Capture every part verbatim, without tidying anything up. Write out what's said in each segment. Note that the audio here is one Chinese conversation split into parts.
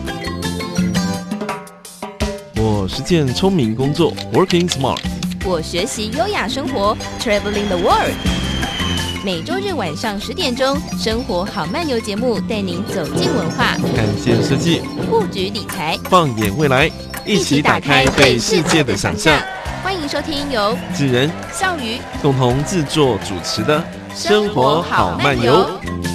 我实践聪明工作 Working Smart， 我学习优雅生活 Traveling the World。每周日晚上十点钟，生活好漫游节目带您走进文化， 看见设计， 布局理财， 放眼未来，一起打开对世界的想象。 欢迎收听由智仁、 笑鱼共同制作主持的生活好漫游。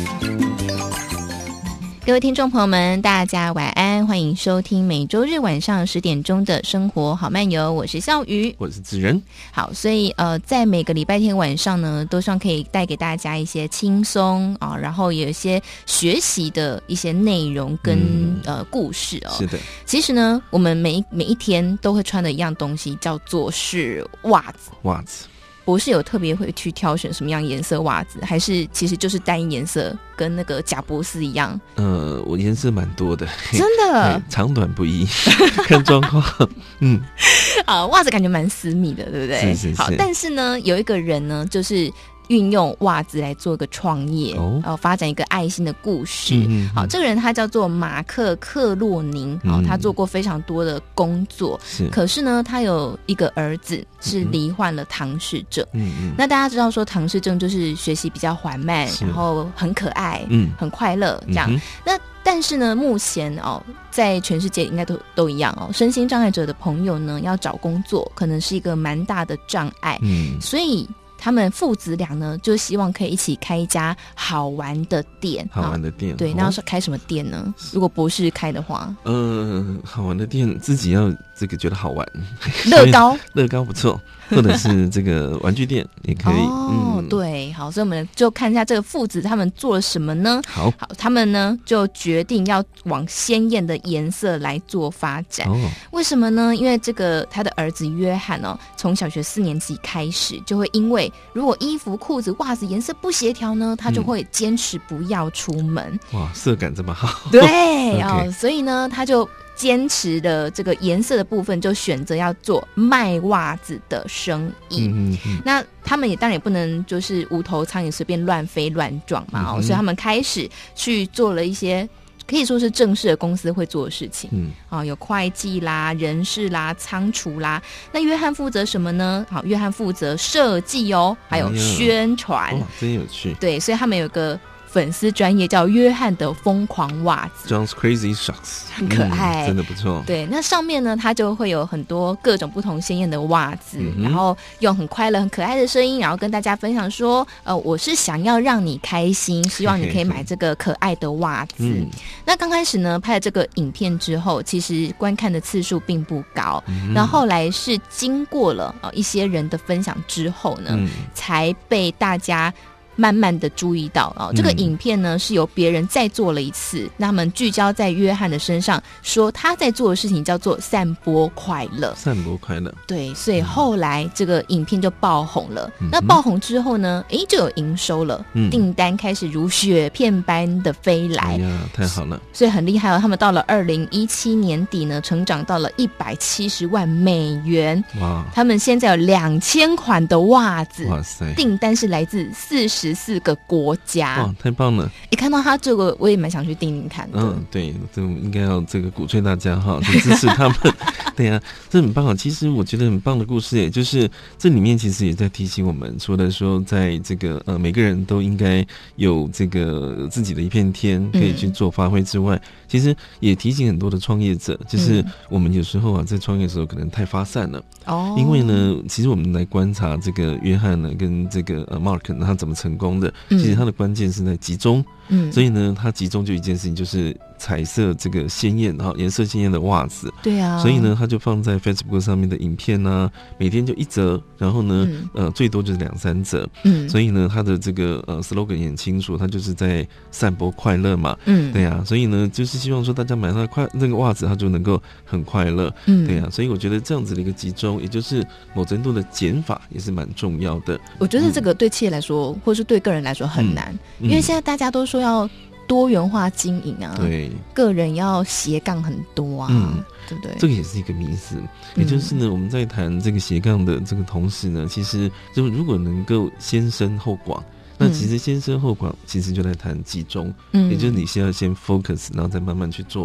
各位听众朋友们，大家晚安，欢迎收听每周日晚上十点钟的生活好漫游，我是笑鱼， 我是智仁。 好，所以呃，在每个礼拜天晚上呢，都希望可以带给大家一些轻松啊，然后有一些学习的一些内容跟、嗯、呃故事哦。 是的， 其实呢，我们每一每一天都会穿的一样东西，叫做是袜子。 袜子。 不是有特别会去挑选什么样颜色袜子，还是其实就是单一颜色，跟那个贾伯斯一样？ 呃，我颜色蛮多的， 真的， 长短不一，看状况。嗯， 啊，袜子感觉蛮私密的，对不对？ 是是是。 好，但是呢，有一个人呢，就是运用袜子来做一个创业，哦，然后发展一个爱心的故事。嗯嗯嗯，好，这个人他叫做马克·克洛宁，好，嗯，他做过非常多的工作，是。可是呢，他有一个儿子是罹患了唐氏症。嗯嗯。那大家知道说唐氏症就是学习比较缓慢，然后很可爱，嗯，很快乐这样。嗯，那但是呢，目前哦，在全世界应该都都一样哦，身心障碍者的朋友呢，要找工作可能是一个蛮大的障碍。嗯，所以他们父子俩呢，就希望可以一起开一家好玩的店。 好玩的店， 对，那要是开什么店呢？如果不是开的话， 呃，好玩的店自己要这个觉得好玩。 乐高， 乐高不错，或者是这个玩具店也可以。 哦，嗯，对，好，所以我们就看一下这个父子他们做了什么呢？ 好， 好，他们呢就决定要往鲜艳的颜色来做发展。哦，为什么呢？因为这个他的儿子约翰哦，从小学四年级开始就会因为如果衣服、裤子、袜子颜色不协调呢，他就会坚持不要出门。 嗯，哇，色感这么好。 对哦， okay. 所以呢，他就坚持的这个颜色的部分，就选择要做卖袜子的生意。嗯嗯嗯，那他们也当然也不能就是无头苍蝇随便乱飞乱撞嘛，嗯，所以他们开始去做了一些可以说是正式的公司会做的事情。嗯，啊，有会计啦、人事啦、仓储啦。那约翰负责什么呢？好，约翰负责设计哦，还有宣传。 哇，真有趣。 对，所以他们有个粉丝专业叫约翰的疯狂袜子 John's Crazy Socks， 很可爱， 嗯，真的不错。 对，那上面呢，它就会有很多各种不同鲜艳的袜子，嗯，然后用很快乐很可爱的声音，然后跟大家分享说呃，我是想要让你开心，希望你可以买这个可爱的袜子。嗯，那刚开始呢，拍了这个影片之后，其实观看的次数并不高，嗯，然后后来是经过了，呃、一些人的分享之后呢，嗯，才被大家慢慢的注意到哦，这个影片呢，嗯，是由别人再做了一次，那他们聚焦在约翰的身上，说他在做的事情叫做散播快乐。 散播快乐， 对，所以后来这个影片就爆红了。嗯，那爆红之后呢，诶，就有营收了，嗯，订单开始如雪片般的飞来。 哎呀，太好了！ 所以很厉害哦，他们到了二零一七年底呢，成长到了一百七十万美元。哇！他们现在有两千款的袜子，哇塞！订单是来自四十。十四个国家， 哇，太棒了！ 一看到他这个，我也蛮想去订订看的。 嗯，对，这应该要这个鼓吹大家哈，去支持他们。对呀，啊，这很棒啊！其实我觉得很棒的故事，也就是这里面其实也在提醒我们，除了说在这个呃每个人都应该有这个自己的一片天可以去做发挥之外，嗯，其实也提醒很多的创业者，就是我们有时候啊在创业的时候可能太发散了哦。因为呢，其实我们来观察这个约翰呢跟这个呃 Mark 他怎么成功的，其实他的关键是在集中。嗯，所以呢，他集中就一件事情，就是彩色这个鲜艳，然后颜色鲜艳的袜子。 对啊， 所以呢，他就放在 Facebook 上面的影片啊，每天就一则，然后呢，嗯，呃，最多就是两三则。嗯，所以呢，他的这个呃 slogan 也很清楚，他就是在散播快乐嘛。嗯，对啊，所以呢，就是希望说大家买到快那个袜子，他就能够很快乐。嗯，对啊，所以我觉得这样子的一个集中，也就是某程度的减法，也是蛮重要的。 我觉得这个对企业来说，嗯，或是对个人来说很难，嗯，因为现在大家都说要多元化经营啊，对，个人要斜杠很多啊，嗯，对不对？ 这个也是一个迷思，也就是呢，嗯，我们在谈这个斜杠的这个同时呢，其实就如果能够先深后广，那其实先深后广其实就在谈集中，嗯，也就是你先要先 focus， 然后再慢慢去做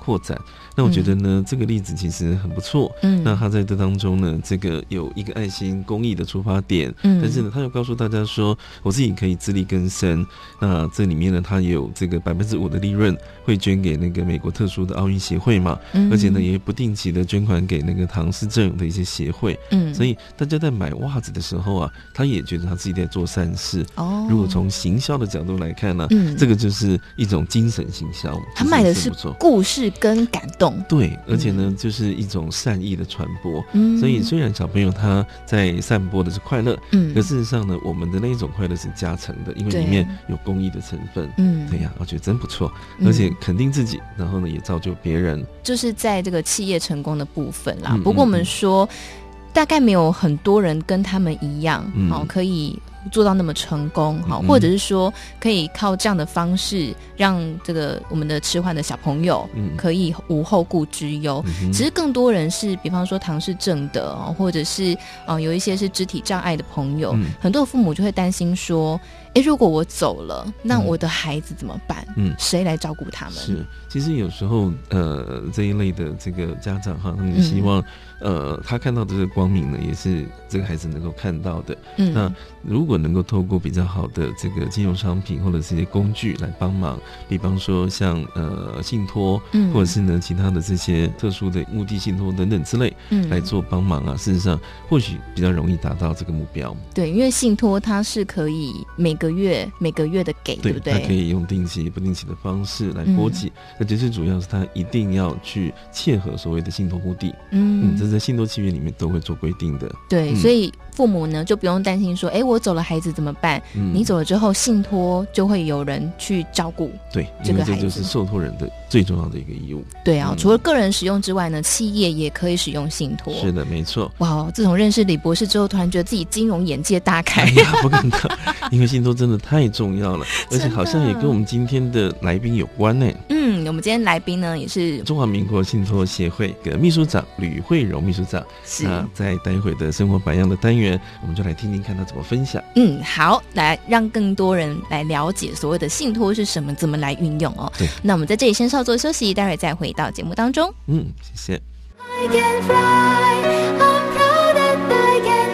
扩展。那我觉得呢、嗯、这个例子其实很不错，嗯，那他在这当中呢，这个有一个爱心公益的出发点，嗯，但是呢他又告诉大家说我自己可以自力更生，那这里面呢他也有这个百分之五的利润会捐给那个美国特殊的奥运协会嘛，嗯，而且呢也不定期的捐款给那个唐氏症的一些协会，嗯，所以大家在买袜子的时候啊，他也觉得他自己在做善事哦。如果从行销的角度来看呢、啊嗯，这个就是一种精神行销， 他卖的是故事跟感动， 对，而且呢、嗯、就是一种善意的传播、嗯、所以虽然小朋友他在散播的是快乐，嗯，可事实上呢我们的那种快乐是加成的，因为里面有公益的成分，嗯，对呀、啊，我觉得真不错，而且肯定自己，然后呢也造就别人， 就是在这个企业成功的部分啦、嗯、不过我们说大概没有很多人跟他们一样、嗯哦、可以做到那么成功，好，或者是说可以靠这样的方式让这个我们的迟缓的小朋友可以无后顾之忧、嗯、只是更多人是比方说唐氏症的，或者是、呃、有一些是肢体障碍的朋友、嗯、很多父母就会担心说诶，如果我走了，那我的孩子怎么办？嗯，谁来照顾他们？是， 其实有时候呃这一类的这个家长哈，他们希望、嗯、呃他看到的这个光明呢，也是这个孩子能够看到的。嗯，那如果能够透过比较好的这个金融商品或者是一些工具来帮忙，比方说像呃信托，嗯，或者是呢其他的这些特殊的目的信托等等之类，嗯，来做帮忙啊，事实上或许比较容易达到这个目标。 对，因为信托它是可以每个月每个月的给， 对, 对不对？ 它可以用定期不定期的方式来拨给，而且最主要是它一定要去切合所谓的信托目的，嗯, 嗯这在信托契约里面都会做规定的。 对、 嗯、 所以父母呢就不用担心说哎，我走了孩子怎么办、嗯、你走了之后信托就会有人去照顾对这个孩子，因为这就是受托人的最重要的一个义务。 对啊、嗯、除了个人使用之外呢，企业也可以使用信托。 是的，没错。 哇，自从认识李博士之后，突然觉得自己金融眼界大开。哎呀，不敢当，因为信托真的太重要了，而且好像也跟我们今天的来宾有关呢。 嗯，我们今天来宾呢也是中华民国信托协会的秘书长吕慧荣秘书长。是，那在待会的生活百样的单元，我们就来听听看他怎么分享。 嗯，好，来让更多人来了解所谓的信托是什么，怎么来运用哦。对，那我们在这里先稍作休息，待会再回到节目当中。 嗯，谢谢。 I can fly, I'm proud that I can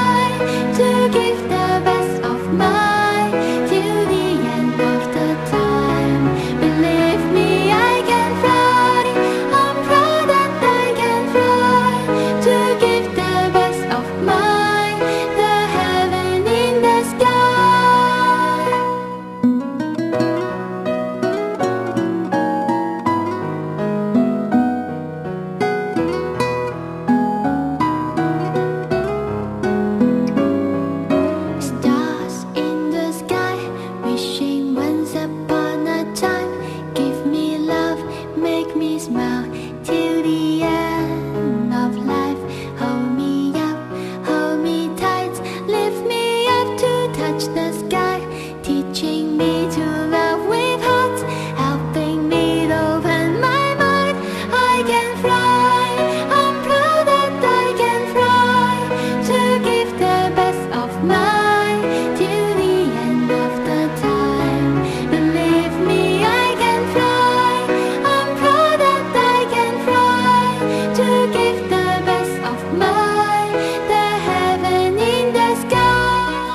fly to give the best of mine till the end of the time. Believe me, I can fly, I'm proud that I can fly to give the best of mine, the heaven in the sky. Stars in the sky, wishing once upon a time. Give me love, make me smile till the end of life. Hold me up, hold me tight, lift me up to touch the sky. Teaching me to love with heart, helping me to open my mind. I can fly, I'm proud that I can fly to give the best of mine till the end of the time. Believe me, I can fly, I'm proud that I can fly to give the best of mine, the heaven in the sky.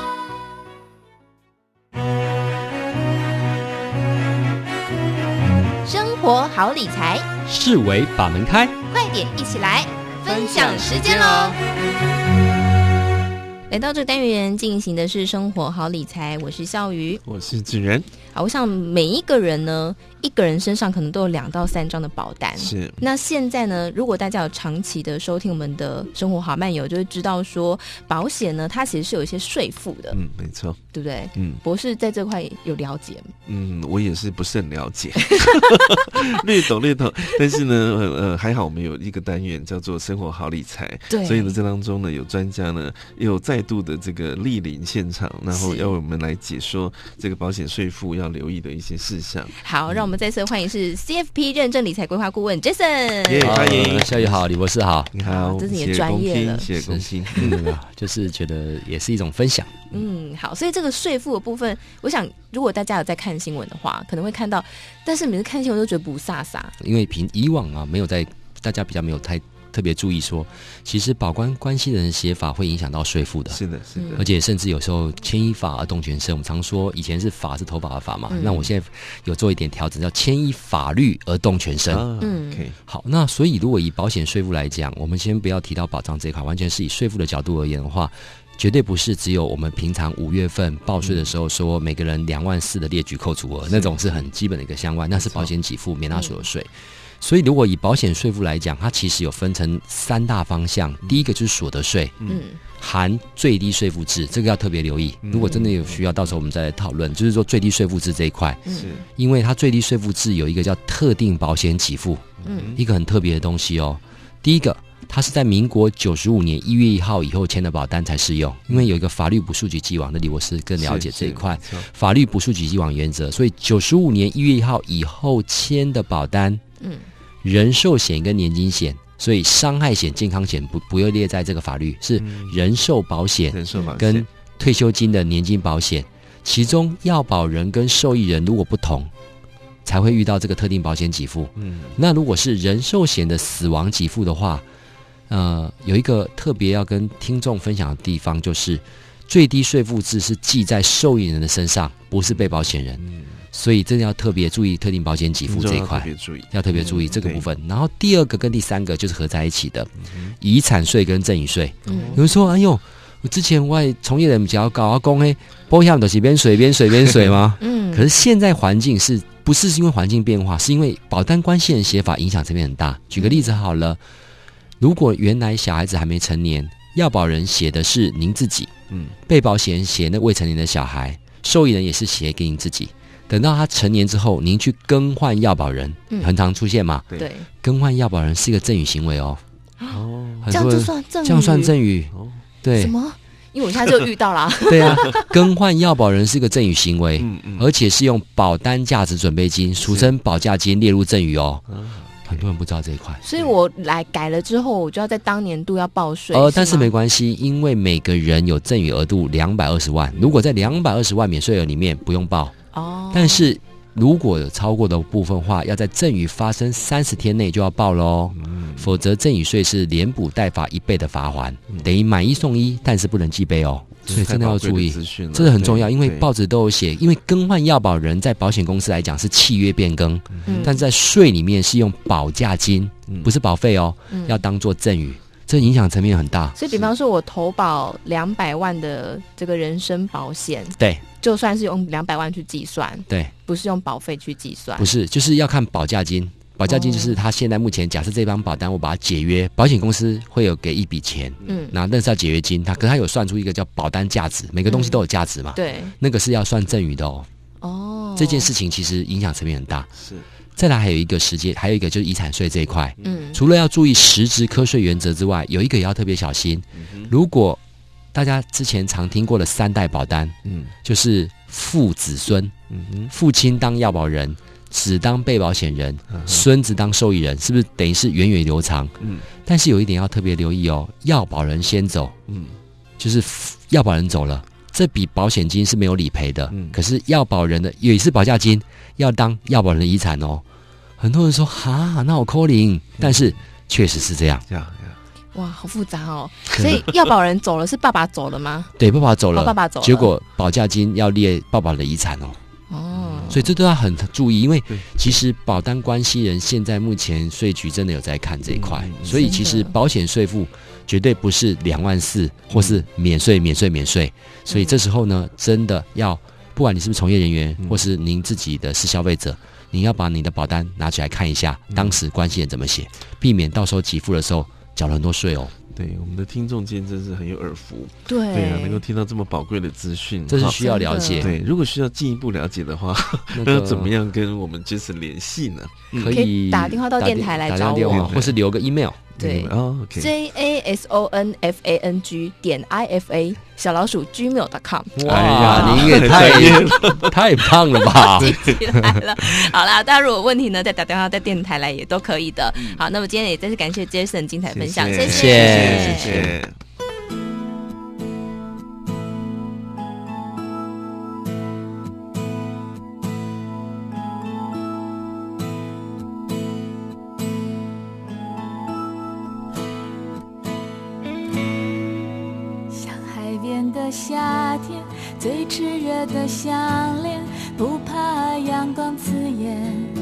生活好理财， 视为把门开， 快点一起来分享时间喽！来到这个单元进行的是生活好理财，我是笑瑜， 我是子仁。 好，我想每一个人呢，一个人身上可能都有两到三张的保单。 是。那现在呢，如果大家有长期的收听我们的生活好漫游，就会知道说，保险呢，它其实是有一些税负的。 嗯，没错， 对不对？ 嗯， 博士在这块有了解吗？ 嗯，我也是不是很了解，略懂略懂。但是呢，呃呃，还好我们有一个单元叫做生活好理财。对。所以呢，这当中呢，有专家呢，有在再度的这个莅临现场，然后要为我们来解说这个保险税负要留意的一些事项。 好，让我们再次欢迎是 C F P 认证理财规划顾问 Jason。 耶，欢迎， 小雨好，李博士好， 你好， 这是你的专业了， 谢谢恭喜， 嗯，就是觉得也是一种分享。 嗯，好，所以这个税负的部分，我想如果大家有在看新闻的话，可能会看到，但是每次看新闻都觉得不飒飒， 因为凭以往啊，没有在大家比较没有太特别注意说，其实保官关系人的写法会影响到税负的， 是的，是的， 而且甚至有时候牵一发而动全身。我们常说以前是法是头发的法嘛，嗯、那我现在有做一点调整，叫牵一法律而动全身。 啊、嗯 ，OK， 好，那所以如果以保险税负来讲，我们先不要提到保障这一块，完全是以税负的角度而言的话。绝对不是只有我们平常五月份报税的时候说每个人两万四的列举扣除额，那种是很基本的一个相关，那是保险给付免纳所得税。所以如果以保险税负来讲，它其实有分成三大方向。第一个就是所得税，嗯，含最低税负制，这个要特别留意。如果真的有需要，到时候我们再来讨论。就是说最低税负制这一块，是因为它最低税负制有一个叫特定保险给付，嗯，一个很特别的东西哦。第一个。它是在民国九十五年一月一号以后签的保单才适用，因为有一个法律不溯及既往的，李博士更了解这一块法律不溯及既往原则，所以九十五年一月一号以后签的保单，嗯，人寿险跟年金险，所以伤害险、健康险不不会列在这个法律，是人寿保险跟退休金的年金保险，其中要保人跟受益人如果不同。才会遇到这个特定保险给付。嗯，那如果是人寿险的死亡给付的话，呃，有一个特别要跟听众分享的地方，就是最低税负制是记在受益人的身上，不是被保险人。嗯，所以真的要特别注意特定保险给付这一块， 要特别注意， 要特别注意这个部分。嗯、然后第二个跟第三个就是合在一起的，嗯、遗产税跟赠与税。嗯，有人说，哎呦。之前我从业人比较高，讲嘿，保险都是边水边水边水吗？嗯，可是现在环境是不是因为环境变化，是因为保单关系人写法影响这边很大。举个例子好了，如果原来小孩子还没成年，要保人写的是您自己，嗯，被保险人写那未成年的小孩，受益人也是写给您自己。等到他成年之后，您去更换要保人，嗯、很常出现嘛？ 对， 更换要保人是一个赠与行为哦。 哦，这样就算赠与， 这样算赠与。哦对， 什么？因为我现在就遇到了。 对啊，更换要保人是个赠与行为，嗯嗯，而且是用保单价值准备金，俗称保价金列入赠与哦。很多人不知道这一块， 所以我来改了之后，我就要在当年度要报税。 呃，但是没关系，因为每个人有赠与额度两百二十万，如果在两百二十万免税额里面不用报哦，但是。如果有超过的部分话，要在赠与发生三十天内就要报喽，嗯、否则赠与税是连补带罚一倍的罚锾，嗯、等于买一送一，但是不能计备哦。所以真的要注意，这个很重要，因为报纸都有写，因为更换要保人在保险公司来讲是契约变更，嗯、但在税里面是用保价金，嗯、不是保费哦，嗯、要当做赠与。这影响层面很大， 所以比方说我投保两百万的这个人身保险， 对， 就算是用两百万去计算， 对， 不是用保费去计算， 不是，就是要看保价金。保价金就是他现在目前假设这帮保单我把它解约，保险公司会有给一笔钱，嗯，那那是要解约金，他可是他有算出一个叫保单价值，每个东西都有价值嘛， 嗯、对， 那个是要算赠与的哦。哦，这件事情其实影响层面很大，是。再来还有一个时间，还有一个就是遗产税这一块。嗯，除了要注意实质课税原则之外，有一个也要特别小心。嗯、如果大家之前常听过的三代保单，嗯，就是父子孙，嗯，父亲当要保人，子当被保险人，嗯、孙子当受益人，是不是等于是源远流长？嗯，但是有一点要特别留意哦，要保人先走，嗯，就是要保人走了。这笔保险金是没有理赔的，嗯、可是要保人的也是保价金，要当要保人的遗产哦。很多人说哈，那我扣零，但是确实是这样。 哇，好复杂哦！所以要保人走了，是爸爸走了吗？ 对，爸爸走了， 哦、爸爸走了， 结果保价金要列爸爸的遗产哦。哦，所以这都要很注意，因为其实保单关系人现在目前税局真的有在看这一块，嗯、所以其实保险税负绝对不是两万四，或是免税、免税、免税。所以这时候呢，真的要，不管你是不是从业人员，或是您自己的是消费者，你要把你的保单拿起来看一下，当时关系人怎么写，避免到时候给付的时候缴了很多税哦。 对，我们的听众今天真是很有耳福， 对对啊，能够听到这么宝贵的资讯， 这是需要了解。 对，如果需要进一步了解的话，那个、要怎么样跟我们 Jason 联系呢？ 可以打电话到电台来找我， 或是留个 email。 对哦 ，OK J A S O N F A N G 点 I F A 小老鼠 gmail 点 com。 哇，哎呀，您也太太棒了吧！ 记起来了。好啦，大家如果有问题呢，再打电话在电台来也都可以的。好，那么今天也再次感谢 Jason 精彩分享，谢谢谢谢谢。 夏天最炽热的项链，不怕阳光刺眼，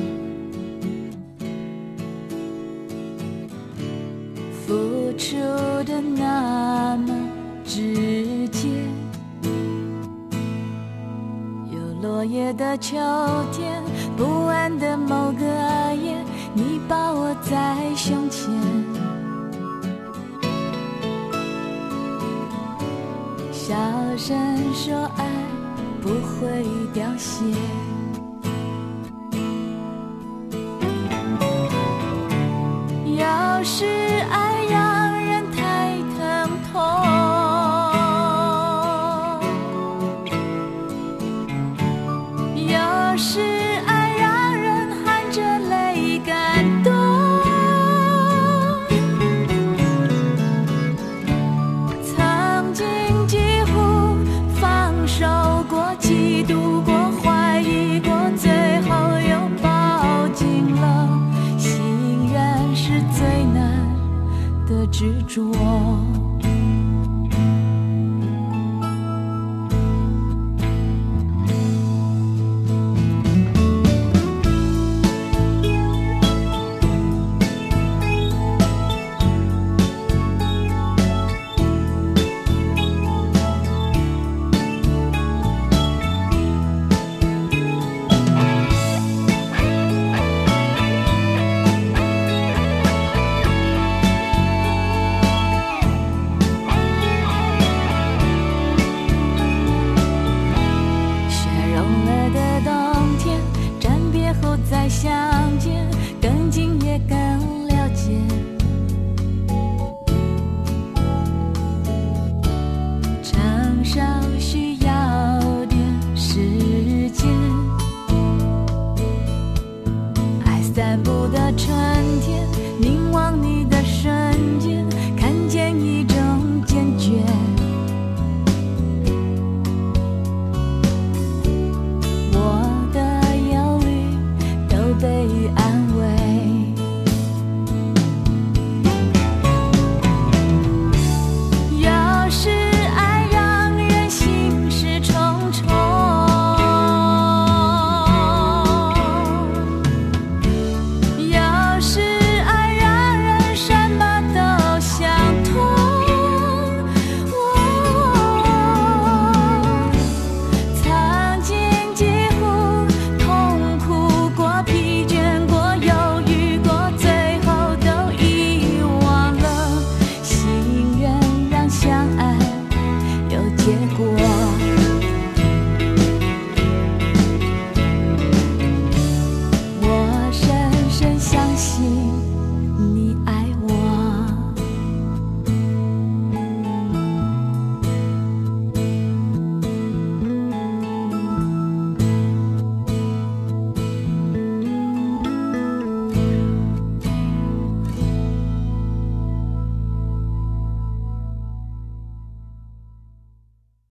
付出的那么直接。有落叶的秋天，不安的某个夜，你抱我在胸前，小声说爱不会凋谢。有时爱让人太疼痛，有时爱让人含着泪感动。曾经几乎放手过，嫉妒过，怀疑过，最后又抱紧了，信任是最难的执着。再相见，更近也更了解。成熟需要点时间，爱散步的春天，凝望你